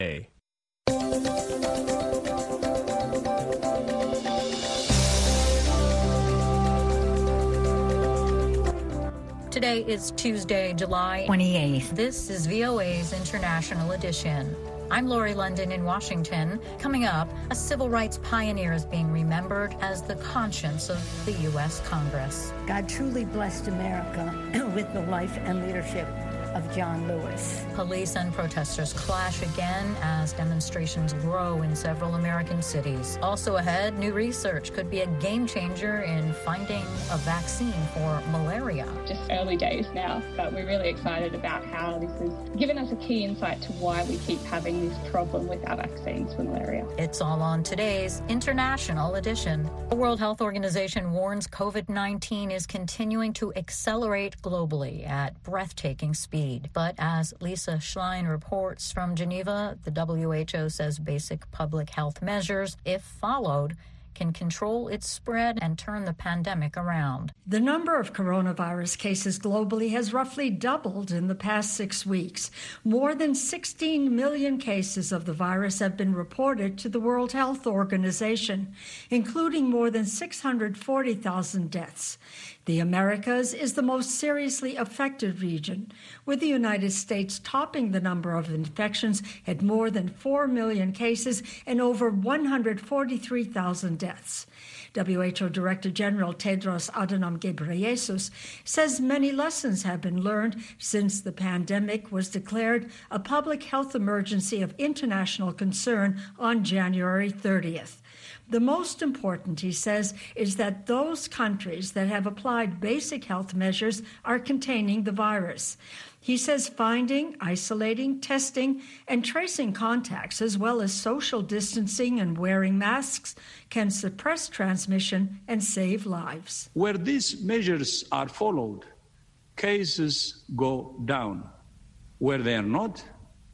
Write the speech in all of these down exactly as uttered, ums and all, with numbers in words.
A. Today is Tuesday, July twenty-eighth. This is V O A's International Edition. I'm Lori London in Washington. Coming up, a civil rights pioneer is being remembered as the conscience of the U S Congress. God truly blessed America with the life and leadership of John Lewis. Police and protesters clash again as demonstrations grow in several American cities. Also ahead, new research could be a game changer in finding a vaccine for malaria. Just early days now, but we're really excited about how this has given us a key insight to why we keep having this problem with our vaccines for malaria. It's all on today's International Edition. The World Health Organization warns COVID nineteen is continuing to accelerate globally at breathtaking speed. But as Lisa Schlein reports from Geneva, the W H O says basic public health measures, if followed, can control its spread and turn the pandemic around. The number of coronavirus cases globally has roughly doubled in the past six weeks. More than sixteen million cases of the virus have been reported to the World Health Organization, including more than six hundred forty thousand deaths. The Americas is the most seriously affected region, with the United States topping the number of infections at more than four million cases and over one hundred forty-three thousand deaths. W H O Director General Tedros Adhanom Ghebreyesus says many lessons have been learned since the pandemic was declared a public health emergency of international concern on January thirtieth. The most important, he says, is that those countries that have applied basic health measures are containing the virus. He says finding, isolating, testing, and tracing contacts, as well as social distancing and wearing masks, can suppress transmission and save lives. Where these measures are followed, cases go down. Where they are not,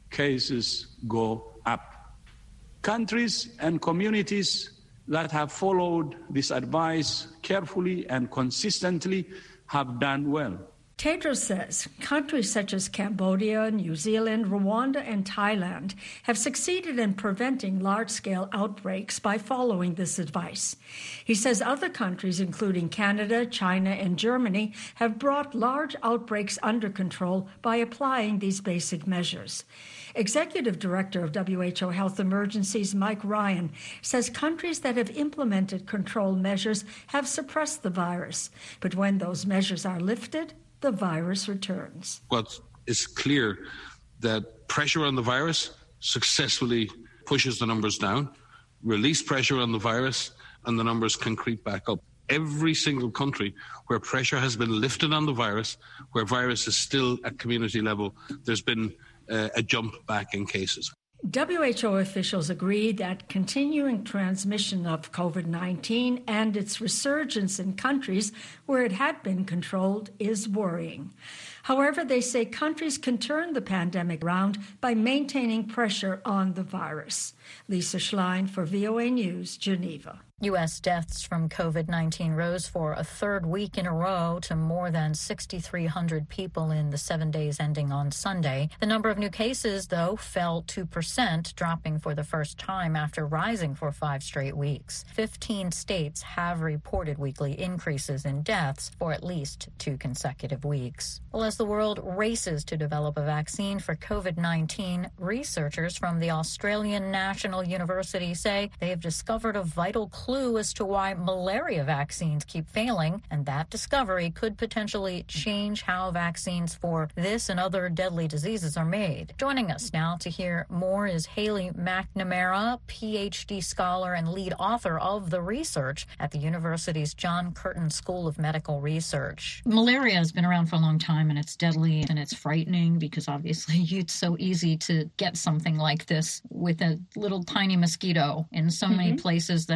cases go up. Countries and communities that have followed this advice carefully and consistently have done well. Tedros says countries such as Cambodia, New Zealand, Rwanda, and Thailand have succeeded in preventing large-scale outbreaks by following this advice. He says other countries, including Canada, China, and Germany, have brought large outbreaks under control by applying these basic measures. Executive Director of W H O Health Emergencies, Mike Ryan, says countries that have implemented control measures have suppressed the virus. But when those measures are lifted, the virus returns. What is clear that pressure on the virus successfully pushes the numbers down, release pressure on the virus, and the numbers can creep back up. Every single country where pressure has been lifted on the virus, where virus is still at community level, there's been uh, a jump back in cases. W H O officials agree that continuing transmission of COVID nineteen and its resurgence in countries where it had been controlled is worrying. However, they say countries can turn the pandemic around by maintaining pressure on the virus. Lisa Schlein for V O A News, Geneva. U S deaths from COVID nineteen rose for a third week in a row to more than six thousand three hundred people in the seven days ending on Sunday. The number of new cases, though, fell two percent, dropping for the first time after rising for five straight weeks. Fifteen states have reported weekly increases in deaths for at least two consecutive weeks. Well, as the world races to develop a vaccine for COVID nineteen, researchers from the Australian National University say they have discovered a vital clue clue as to why malaria vaccines keep failing, and that discovery could potentially change how vaccines for this and other deadly diseases are made. Joining us now to hear more is Haley McNamara, P H D scholar and lead author of the research at the university's John Curtin School of Medical Research. Malaria has been around for a long time, and it's deadly and it's frightening because obviously it's so easy to get something like this with a little tiny mosquito in so mm-hmm. many places that have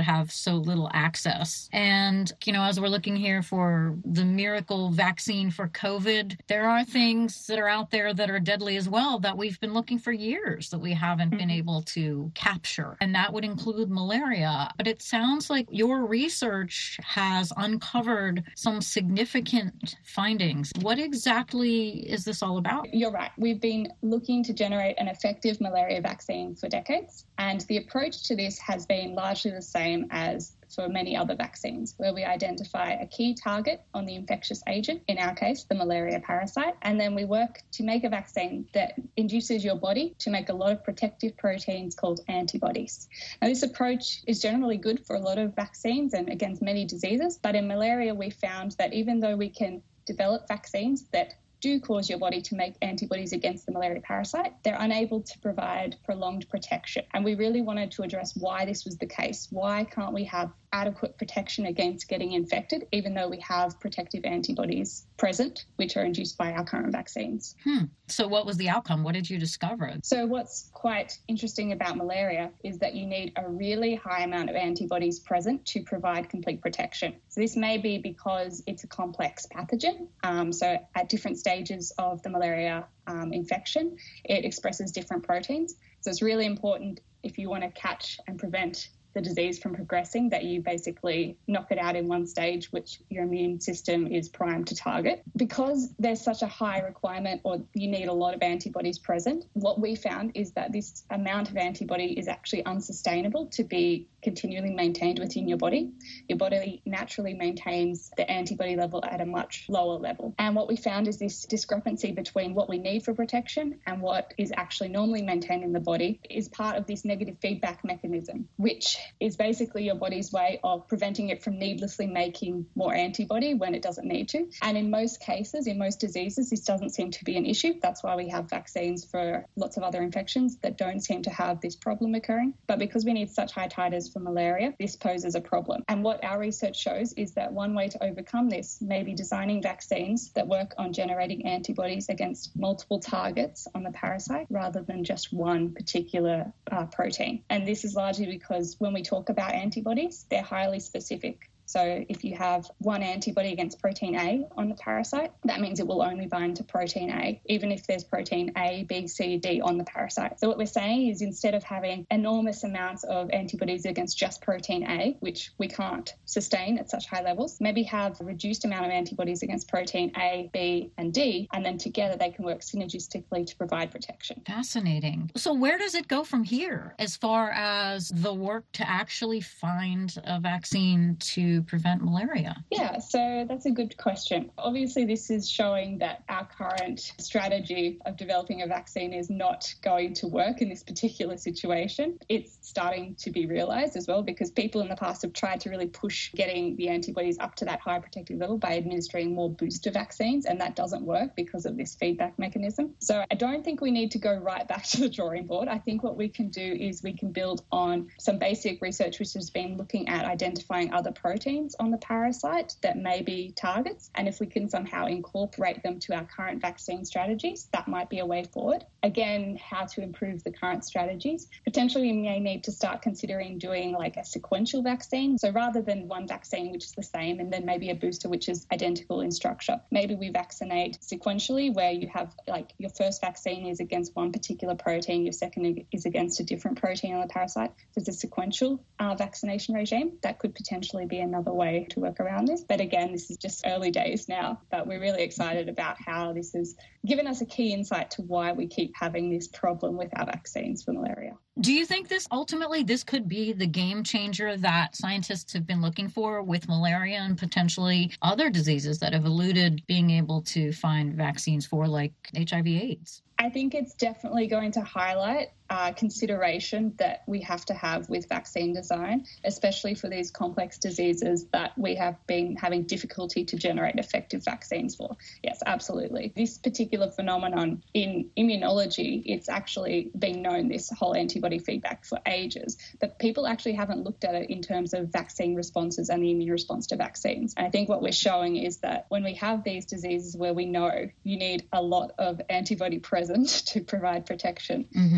so little access. And, you know, as we're looking here for the miracle vaccine for COVID, there are things that are out there that are deadly as well that we've been looking for years that we haven't mm-hmm. been able to capture. And that would include malaria. But it sounds like your research has uncovered some significant findings. What exactly is this all about? You're right. We've been looking to generate an effective malaria vaccine for decades. And the approach to this has been largely the same as for many other vaccines, where we identify a key target on the infectious agent, in our case, the malaria parasite, and then we work to make a vaccine that induces your body to make a lot of protective proteins called antibodies. Now, this approach is generally good for a lot of vaccines and against many diseases, but in malaria, we found that even though we can develop vaccines that do cause your body to make antibodies against the malaria parasite, they're unable to provide prolonged protection. And we really wanted to address why this was the case. Why can't we have adequate protection against getting infected, even though we have protective antibodies present, which are induced by our current vaccines? Hmm. So what was the outcome? What did you discover? So what's quite interesting about malaria is that you need a really high amount of antibodies present to provide complete protection. So this may be because it's a complex pathogen. Um, so at different stages of the malaria um, infection, it expresses different proteins. So it's really important if you want to catch and prevent the disease from progressing, that you basically knock it out in one stage, which your immune system is primed to target. Because there's such a high requirement, or you need a lot of antibodies present, what we found is that this amount of antibody is actually unsustainable to be continually maintained within your body. Your body naturally maintains the antibody level at a much lower level. And what we found is this discrepancy between what we need for protection and what is actually normally maintained in the body is part of this negative feedback mechanism, which is basically your body's way of preventing it from needlessly making more antibody when it doesn't need to. And in most cases, in most diseases, this doesn't seem to be an issue. That's why we have vaccines for lots of other infections that don't seem to have this problem occurring. But because we need such high titers for malaria, this poses a problem. And what our research shows is that one way to overcome this may be designing vaccines that work on generating antibodies against multiple targets on the parasite rather than just one particular uh, protein. And this is largely because when we talk about antibodies, they're highly specific. So if you have one antibody against protein A on the parasite, that means it will only bind to protein A, even if there's protein A, B, C, D on the parasite. So what we're saying is instead of having enormous amounts of antibodies against just protein A, which we can't sustain at such high levels, maybe have a reduced amount of antibodies against protein A, B, and D, and then together they can work synergistically to provide protection. Fascinating. So where does it go from here as far as the work to actually find a vaccine to prevent malaria? Yeah, so that's a good question. Obviously, this is showing that our current strategy of developing a vaccine is not going to work in this particular situation. It's starting to be realized as well, because people in the past have tried to really push getting the antibodies up to that high protective level by administering more booster vaccines, and that doesn't work because of this feedback mechanism. So I don't think we need to go right back to the drawing board. I think what we can do is we can build on some basic research which has been looking at identifying other proteins on the parasite that may be targets, and if we can somehow incorporate them to our current vaccine strategies, that might be a way forward. Again, how to improve the current strategies. Potentially we may need to start considering doing like a sequential vaccine. So rather than one vaccine which is the same and then maybe a booster which is identical in structure, maybe we vaccinate sequentially, where you have like your first vaccine is against one particular protein, your second is against a different protein on the parasite. There's a sequential uh, vaccination regime that could potentially be another way to work around this. But again, this is just early days now, but we're really excited about how this has given us a key insight to why we keep having this problem with our vaccines for malaria. Do you think this ultimately this could be the game changer that scientists have been looking for with malaria and potentially other diseases that have eluded being able to find vaccines for, like H I V AIDS? I think it's definitely going to highlight uh, consideration that we have to have with vaccine design, especially for these complex diseases that we have been having difficulty to generate effective vaccines for. Yes, absolutely. This particular phenomenon in immunology, it's actually been known, this whole antibody feedback, for ages, but people actually haven't looked at it in terms of vaccine responses and the immune response to vaccines. And I think what we're showing is that when we have these diseases where we know you need a lot of antibody present to provide protection, mm-hmm. this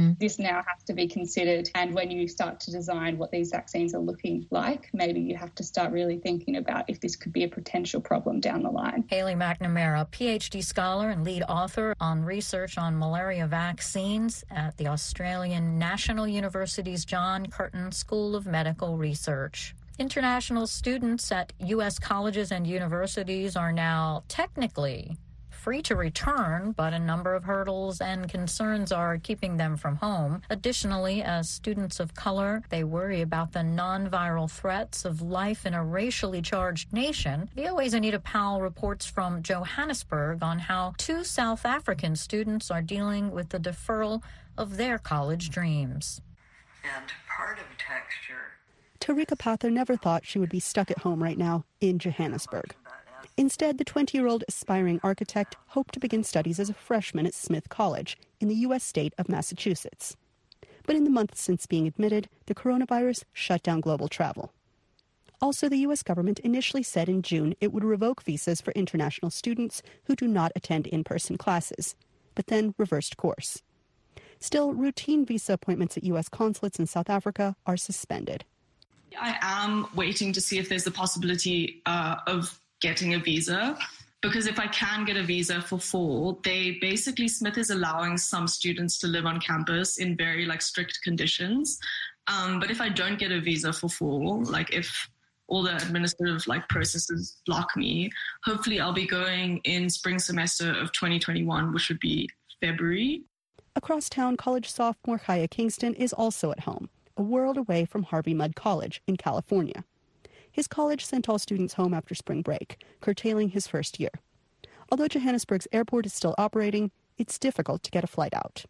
now have to be considered. And when you start to design what these vaccines are looking like, maybe you have to start really thinking about if this could be a potential problem down the line. Haley McNamara, P H D scholar and lead author on research on malaria vaccines at the Australian National University's John Curtin School of Medical Research. International students at U S colleges and universities are now technically free to return, but a number of hurdles and concerns are keeping them from home. Additionally, as students of color, they worry about the non-viral threats of life in a racially charged nation. V O A's Anita Powell reports from Johannesburg on how two South African students are dealing with the deferral of their college dreams. And part of texture. Tarika Pather never thought she would be stuck at home right now in Johannesburg. Instead, the twenty-year-old aspiring architect hoped to begin studies as a freshman at Smith College in the U S state of Massachusetts. But in the months since being admitted, the coronavirus shut down global travel. Also, the U S government initially said in June it would revoke visas for international students who do not attend in-person classes, but then reversed course. Still, routine visa appointments at U S consulates in South Africa are suspended. I am waiting to see if there's the possibility uh, of getting a visa, because if I can get a visa for fall, they basically, Smith is allowing some students to live on campus in very like strict conditions. Um, but if I don't get a visa for fall, like if all the administrative like processes block me, hopefully I'll be going in spring semester of twenty twenty-one, which would be February. Across town, college sophomore Chaya Kingston is also at home, a world away from Harvey Mudd College in California. His college sent all students home after spring break, curtailing his first year. Although Johannesburg's airport is still operating, it's difficult to get a flight out.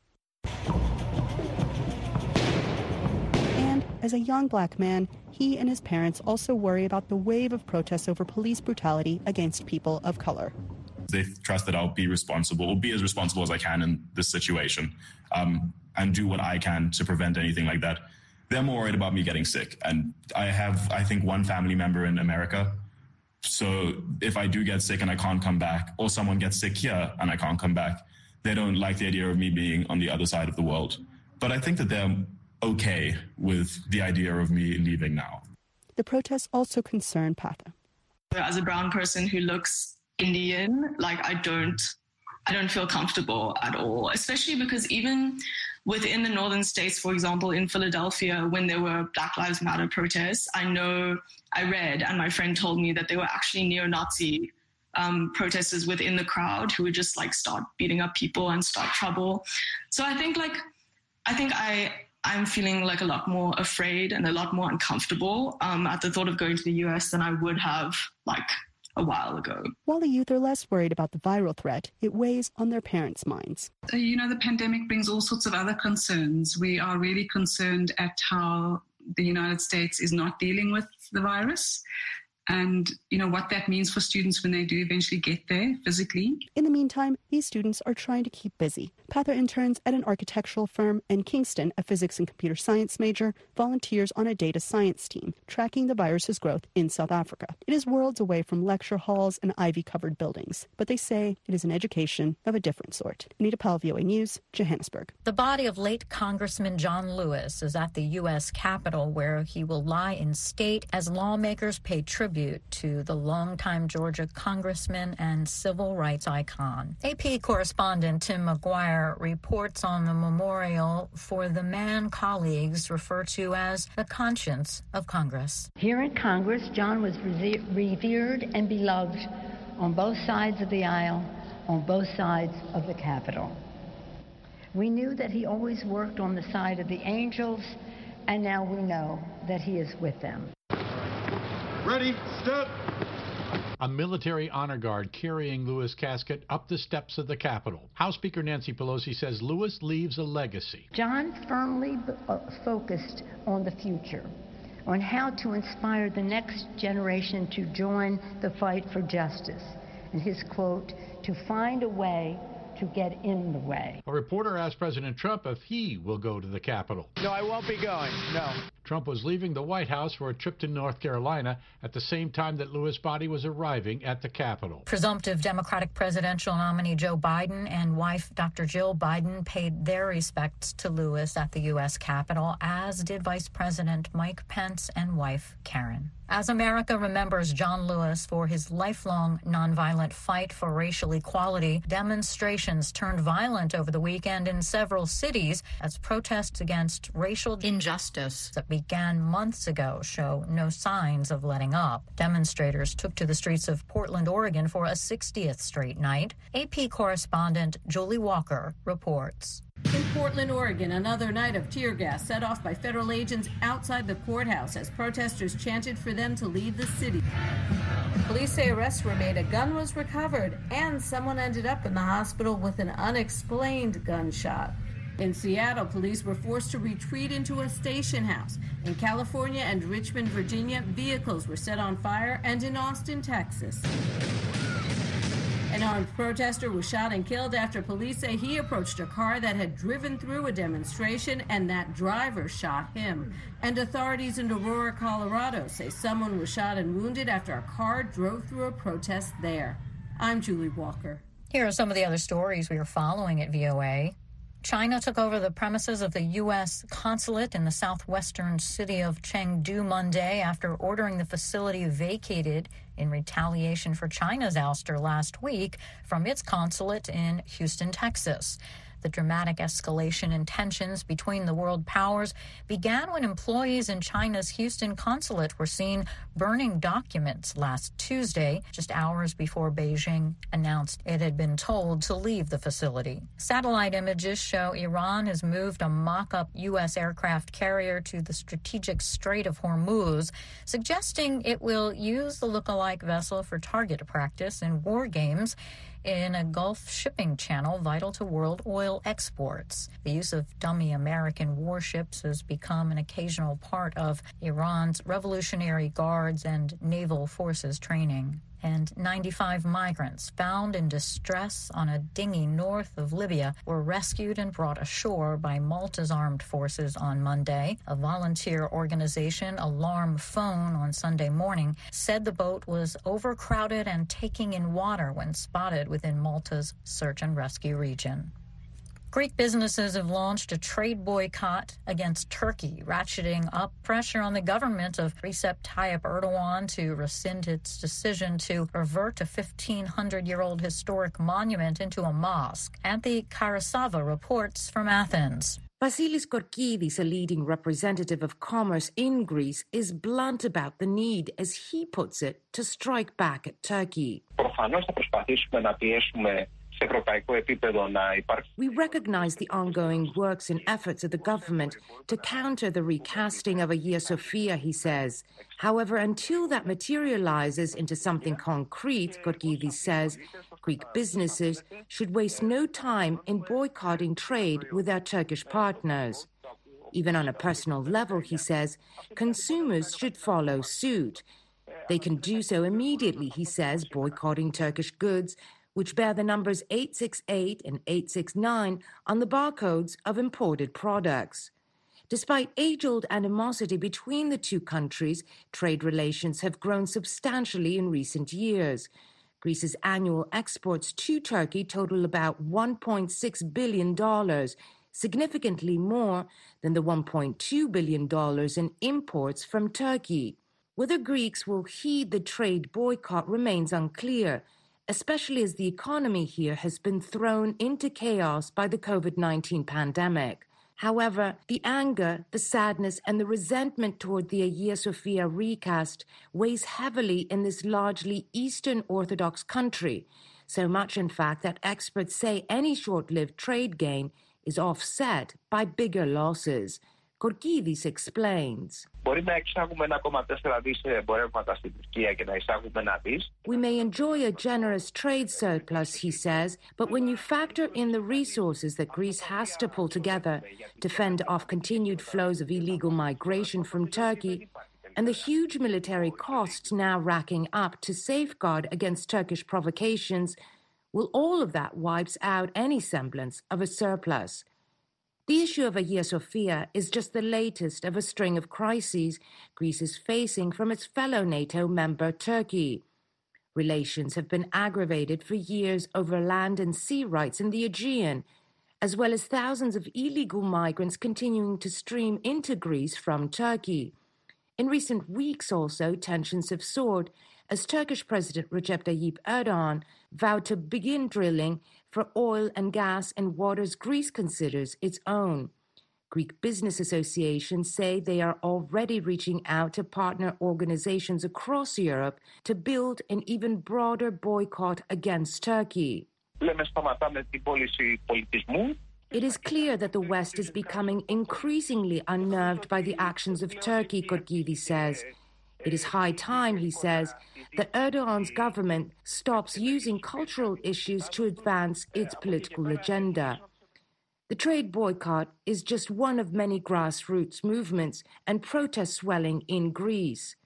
And as a young black man, he and his parents also worry about the wave of protests over police brutality against people of color. They trust that I'll be responsible, or be as responsible as I can in this situation, um, and do what I can to prevent anything like that. They're more worried about me getting sick. And I have, I think, one family member in America. So if I do get sick and I can't come back, or someone gets sick here and I can't come back, they don't like the idea of me being on the other side of the world. But I think that they're okay with the idea of me leaving now. The protests also concern Patha. As a brown person who looks Indian, like I don't, I don't feel comfortable at all, especially because even within the northern states, for example, in Philadelphia, when there were Black Lives Matter protests, I know I read and my friend told me that there were actually neo-Nazi um, protesters within the crowd who would just like start beating up people and start trouble. So I think like, I think I, I'm feeling like a lot more afraid and a lot more uncomfortable um, at the thought of going to the U S than I would have like a while ago. While the youth are less worried about the viral threat, it weighs on their parents' minds. You know, the pandemic brings all sorts of other concerns. We are really concerned at how the United States is not dealing with the virus, and, you know, what that means for students when they do eventually get there physically. In the meantime, these students are trying to keep busy. Pather interns at an architectural firm, and Kingston, a physics and computer science major, volunteers on a data science team, tracking the virus's growth in South Africa. It is worlds away from lecture halls and ivy-covered buildings, but they say it is an education of a different sort. Anita Powell, V O A News, Johannesburg. The body of late Congressman John Lewis is at the U S Capitol, where he will lie in state as lawmakers pay tribute to the longtime Georgia congressman and civil rights icon. A P correspondent Tim McGuire reports on the memorial for the man colleagues refer to as the conscience of Congress. Here in Congress, John was revered and beloved on both sides of the aisle, on both sides of the Capitol. We knew that he always worked on the side of the angels, and now we know that he is with them. Ready, step. A military honor guard carrying Lewis' casket up the steps of the Capitol. House Speaker Nancy Pelosi says Lewis leaves a legacy. John firmly uh, focused on the future, on how to inspire the next generation to join the fight for justice. And his quote, to find a way to get in the way. A reporter asked President Trump if he will go to the Capitol. No, I won't be going, no. Trump was leaving the White House for a trip to North Carolina at the same time that Lewis' body was arriving at the Capitol. Presumptive Democratic presidential nominee Joe Biden and wife Doctor Jill Biden paid their respects to Lewis at the U S Capitol, as did Vice President Mike Pence and wife Karen. As America remembers John Lewis for his lifelong nonviolent fight for racial equality, demonstrations turned violent over the weekend in several cities as protests against racial injustice that began months ago show no signs of letting up. Demonstrators took to the streets of Portland, Oregon for a sixtieth straight night. A P correspondent Julie Walker reports. In Portland, Oregon, another night of tear gas set off by federal agents outside the courthouse as protesters chanted for them to leave the city. Police say arrests were made, a gun was recovered, and someone ended up in the hospital with an unexplained gunshot. In Seattle, police were forced to retreat into a station house. In California and Richmond, Virginia, vehicles were set on fire, and in Austin, Texas, an armed protester was shot and killed after police say he approached a car that had driven through a demonstration and that driver shot him. And authorities in Aurora, Colorado say someone was shot and wounded after a car drove through a protest there. I'm Julie Walker. Here are some of the other stories we are following at V O A. China took over the premises of the U S consulate in the southwestern city of Chengdu Monday after ordering the facility vacated in retaliation for China's ouster last week from its consulate in Houston, Texas. The dramatic escalation in tensions between the world powers began when employees in China's Houston consulate were seen burning documents last Tuesday, just hours before Beijing announced it had been told to leave the facility. Satellite images show Iran has moved a mock-up U S aircraft carrier to the strategic Strait of Hormuz, suggesting it will use the look-alike vessel for target practice in war games in a Gulf shipping channel vital to world oil exports. The use of dummy American warships has become an occasional part of Iran's Revolutionary Guards and naval forces training. And ninety-five migrants found in distress on a dinghy north of Libya were rescued and brought ashore by Malta's armed forces on Monday. A volunteer organization, Alarm Phone, on Sunday morning said the boat was overcrowded and taking in water when spotted within Malta's search and rescue region. Greek businesses have launched a trade boycott against Turkey, ratcheting up pressure on the government of Recep Tayyip Erdogan to rescind its decision to revert a fifteen hundred-year-old historic monument into a mosque. Anthi Karasava reports from Athens. Vasilis Korkidis, a leading representative of commerce in Greece, is blunt about the need, as he puts it, to strike back at Turkey. We recognize the ongoing works and efforts of the government to counter the recasting of Hagia Sophia, he says. However, until that materializes into something concrete, Korkidis says, Greek businesses should waste no time in boycotting trade with our Turkish partners. Even on a personal level, he says, consumers should follow suit. They can do so immediately, he says, boycotting Turkish goods, which bear the numbers eight six eight and eight six nine on the barcodes of imported products. Despite age-old animosity between the two countries, trade relations have grown substantially in recent years. Greece's annual exports to Turkey total about one point six billion dollars, significantly more than the one point two billion dollars in imports from Turkey. Whether Greeks will heed the trade boycott remains unclear, especially as the economy here has been thrown into chaos by the COVID nineteen pandemic. However, the anger, the sadness, and the resentment toward the Hagia Sophia recast weighs heavily in this largely Eastern Orthodox country, so much, in fact, that experts say any short-lived trade gain is offset by bigger losses. Korkidis explains. We may enjoy a generous trade surplus, he says, but when you factor in the resources that Greece has to pull together to fend off continued flows of illegal migration from Turkey, and the huge military costs now racking up to safeguard against Turkish provocations, well, all of that wipes out any semblance of a surplus. The issue of Hagia Sophia is just the latest of a string of crises Greece is facing from its fellow NATO member Turkey. Relations have been aggravated for years over land and sea rights in the Aegean, as well as thousands of illegal migrants continuing to stream into Greece from Turkey. In recent weeks also, tensions have soared as Turkish President Recep Tayyip Erdogan vowed to begin drilling for oil and gas in waters Greece considers its own. Greek business associations say they are already reaching out to partner organizations across Europe to build an even broader boycott against Turkey. It is clear that the West is becoming increasingly unnerved by the actions of Turkey, Korgidi says. It is high time, he says, that Erdogan's government stops using cultural issues to advance its political agenda. The trade boycott is just one of many grassroots movements and protests swelling in Greece.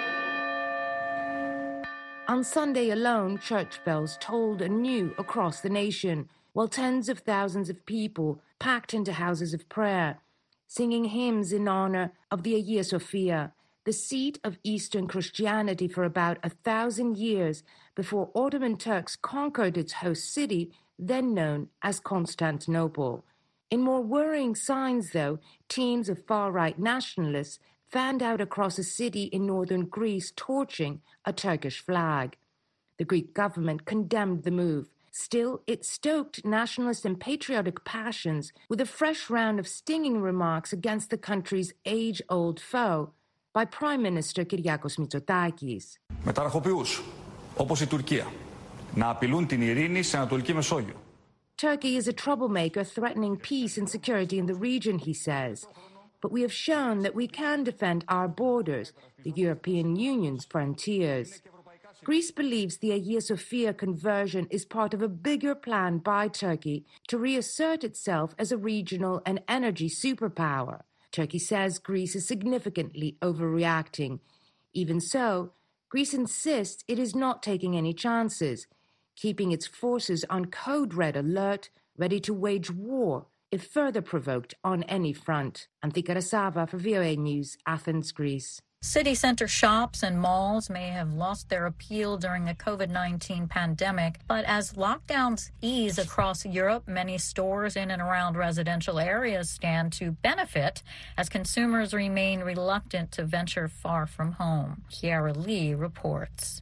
On Sunday alone, church bells tolled anew across the nation, while tens of thousands of people packed into houses of prayer, singing hymns in honor of the Hagia Sophia, the seat of Eastern Christianity for about a thousand years before Ottoman Turks conquered its host city, then known as Constantinople. In more worrying signs, though, teams of far-right nationalists fanned out across a city in northern Greece torching a Turkish flag. The Greek government condemned the move. Still, it stoked nationalist and patriotic passions with a fresh round of stinging remarks against the country's age-old foe by Prime Minister Kyriakos Mitsotakis. Με ταραχοποιούς, όπως η Τουρκία, να απειλούν την ειρήνη στην Ανατολική Μεσόγειο. Turkey is a troublemaker threatening peace and security in the region, he says. But we have shown that we can defend our borders, the European Union's frontiers. Greece believes the Hagia Sophia conversion is part of a bigger plan by Turkey to reassert itself as a regional and energy superpower. Turkey says Greece is significantly overreacting. Even so, Greece insists it is not taking any chances, keeping its forces on code red alert, ready to wage war if further provoked on any front. Anthika Rasava for V O A News, Athens, Greece. City center shops and malls may have lost their appeal during the COVID nineteen pandemic, but as lockdowns ease across Europe, many stores in and around residential areas stand to benefit as consumers remain reluctant to venture far from home. Kiara Lee reports.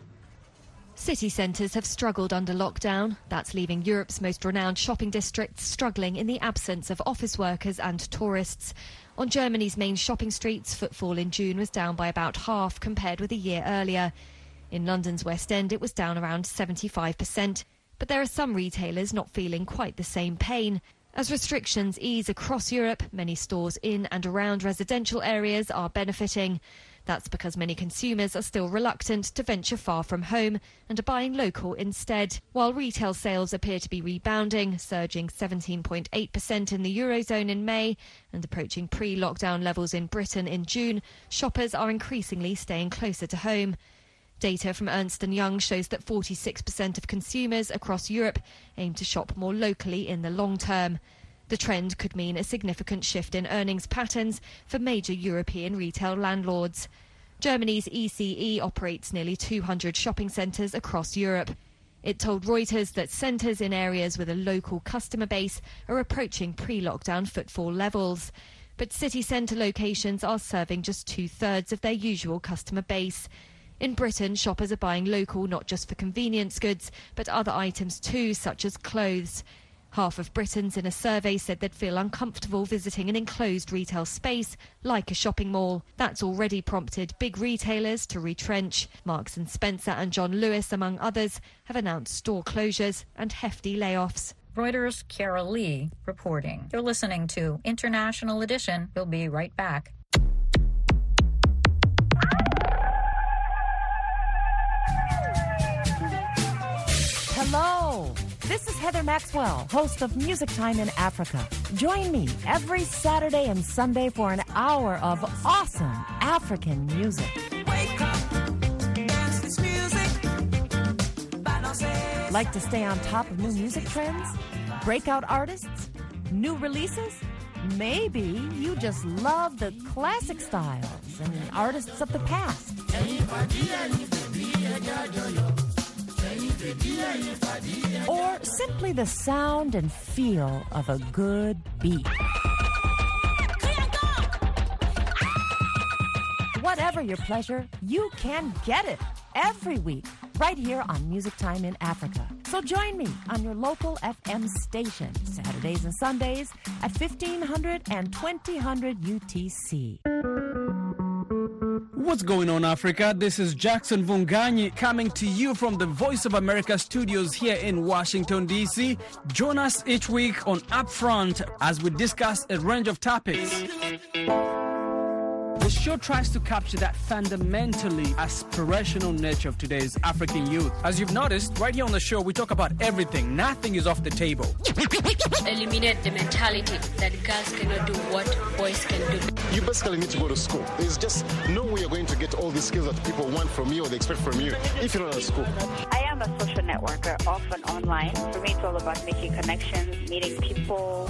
City centres have struggled under lockdown. That's leaving Europe's most renowned shopping districts struggling in the absence of office workers and tourists. On Germany's main shopping streets, footfall in June was down by about half compared with a year earlier. In London's West End, it was down around seventy-five percent. But there are some retailers not feeling quite the same pain. As restrictions ease across Europe, many stores in and around residential areas are benefiting. That's because many consumers are still reluctant to venture far from home and are buying local instead. While retail sales appear to be rebounding, surging seventeen point eight percent in the Eurozone in May and approaching pre-lockdown levels in Britain in June, shoppers are increasingly staying closer to home. Data from Ernst and Young shows that forty-six percent of consumers across Europe aim to shop more locally in the long term. The trend could mean a significant shift in earnings patterns for major European retail landlords. Germany's E C E operates nearly two hundred shopping centres across Europe. It told Reuters that centres in areas with a local customer base are approaching pre-lockdown footfall levels. But city centre locations are serving just two-thirds of their usual customer base. In Britain, shoppers are buying local not just for convenience goods, but other items too, such as clothes. Half of Britons in a survey said they'd feel uncomfortable visiting an enclosed retail space like a shopping mall. That's already prompted big retailers to retrench. Marks and Spencer and John Lewis, among others, have announced store closures and hefty layoffs. Reuters' Kara Lee reporting. You're listening to International Edition. We'll be right back. Hello. This is Heather Maxwell, host of Music Time in Africa. Join me every Saturday and Sunday for an hour of awesome African music. Wake up, dance this music. Like to stay on top of new music trends? Breakout artists? New releases? Maybe you just love the classic styles and artists of the past. Or simply the sound and feel of a good beat. Whatever your pleasure, you can get it every week right here on Music Time in Africa. So join me on your local F M station, Saturdays and Sundays at fifteen hundred and twenty hundred U T C. What's going on, Africa? This is Jackson Vunganyi coming to you from the Voice of America studios here in Washington, D C. Join us each week on Upfront as we discuss a range of topics. The show tries to capture that fundamentally aspirational nature of today's African youth. As you've noticed, right here on the show, we talk about everything. Nothing is off the table. Eliminate the mentality that girls cannot do what boys can do. You basically need to go to school. There's just no way you're going to get all the skills that people want from you or they expect from you if you're not at school. I am a social networker, often online. For me, it's all about making connections, meeting people.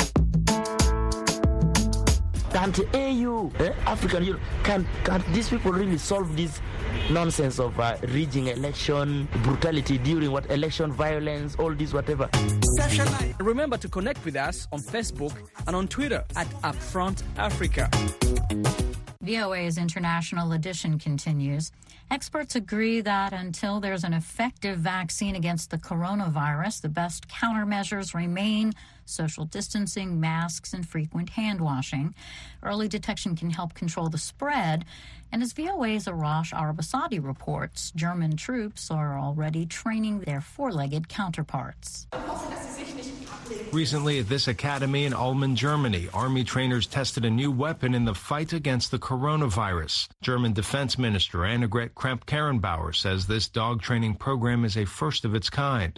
Can't A U, eh, African Union, can can these people really solve this nonsense of uh, rigging election, brutality during what election violence, all this whatever? Remember to connect with us on Facebook and on Twitter at Upfront Africa. V O A's International Edition continues. Experts agree that until there's an effective vaccine against the coronavirus, the best countermeasures remain social distancing, masks, and frequent hand washing. Early detection can help control the spread. And as V O A's Arash Arabasadi reports, German troops are already training their four-legged counterparts. Recently at this academy in Ulm, Germany, Army trainers tested a new weapon in the fight against the coronavirus. German Defense Minister Annegret Kramp-Karrenbauer says this dog training program is a first of its kind.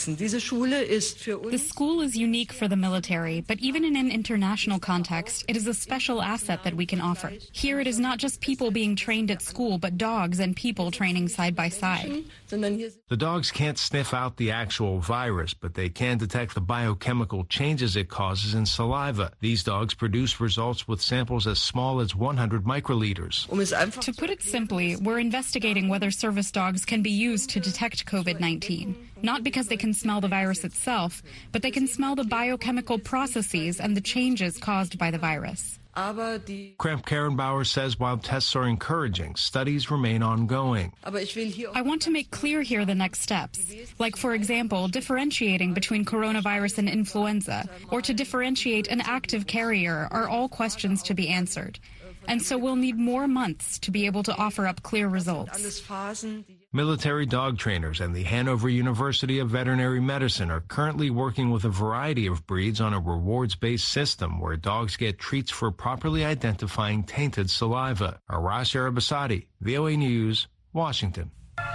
The school is unique for the military, but even in an international context, it is a special asset that we can offer. Here it is not just people being trained at school, but dogs and people training side by side. The dogs can't sniff out the actual virus, but they can detect the biochemical changes it causes in saliva. These dogs produce results with samples as small as one hundred microliters. To put it simply, we're investigating whether service dogs can be used to detect COVID nineteen. Not because they can smell the virus itself, but they can smell the biochemical processes and the changes caused by the virus. Kramp-Karrenbauer says while tests are encouraging, studies remain ongoing. I want to make clear here the next steps, like, for example, differentiating between coronavirus and influenza, or to differentiate an active carrier are all questions to be answered. And so we'll need more months to be able to offer up clear results. Military dog trainers and the Hanover University of Veterinary Medicine are currently working with a variety of breeds on a rewards-based system where dogs get treats for properly identifying tainted saliva. Arash Arabasadi, V O A News, Washington.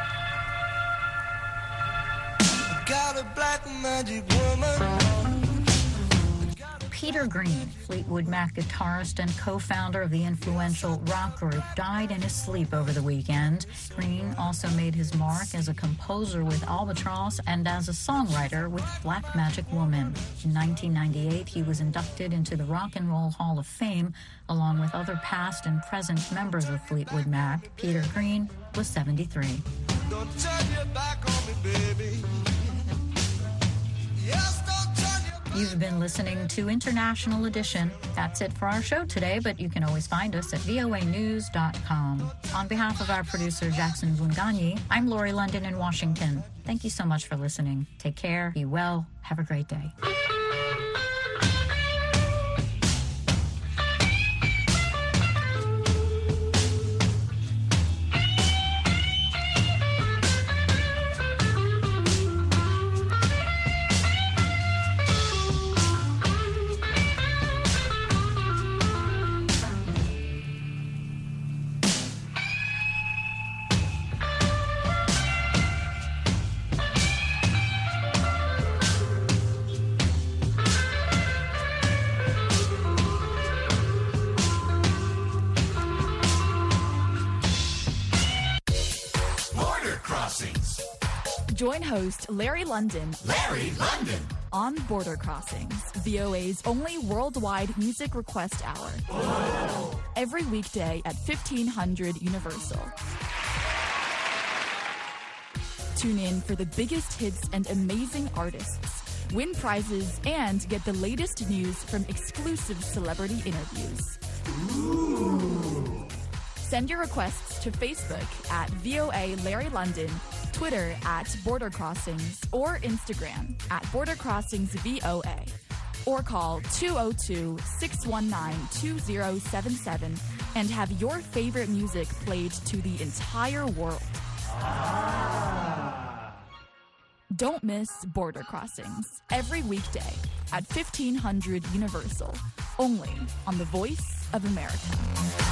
Got a black magic woman. Peter Green, Fleetwood Mac guitarist and co-founder of the influential rock group, died in his sleep over the weekend. Green also made his mark as a composer with Albatross and as a songwriter with Black Magic Woman. In nineteen ninety-eight, he was inducted into the Rock and Roll Hall of Fame, along with other past and present members of Fleetwood Mac. Peter Green was seventy-three. Don't turn your back on me, baby. Yes, don't turn your You've been listening to International Edition. That's it for our show today, but you can always find us at V O A news dot com. On behalf of our producer, Jackson Vunganyi, I'm Lori London in Washington. Thank you so much for listening. Take care, be well, have a great day. Join host Larry London. Larry London. on Border Crossings, V O A's only worldwide music request hour. Every weekday at fifteen hundred Universal. Tune in for the biggest hits and amazing artists, win prizes, and get the latest news from exclusive celebrity interviews. Ooh. Send your requests to Facebook at V O A Larry London, Twitter at Border Crossings, or Instagram at Border Crossings V O A. Or call two oh two, six one nine, two oh seven seven and have your favorite music played to the entire world. Ah. Don't miss Border Crossings every weekday at fifteen hundred Universal, only on the Voice of America.